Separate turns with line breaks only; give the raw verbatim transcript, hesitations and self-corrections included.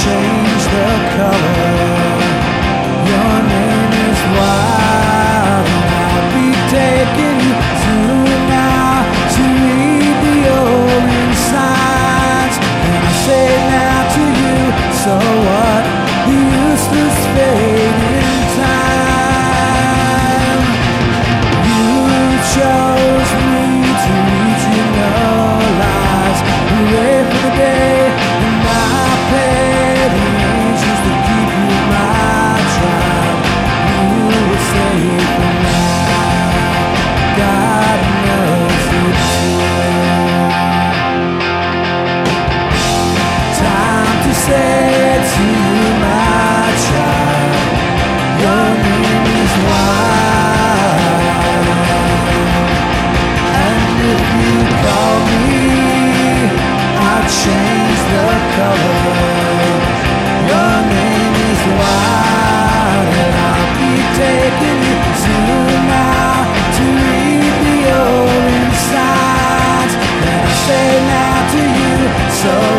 change the color. Your name is wild, and I'll be taking you soon now to read the orange signs. And I say now to you, so what? The useless fading time. You chose me to read you no lies. You wait for the day and my petty angels to keep you my tribe. You were safe from now. God knows it's true. Time to say to my child, your name is wild. And if you call me, I'll change the color. Your name is wild, and I'll be taking you soon now to read the orange signs that I say now to you. So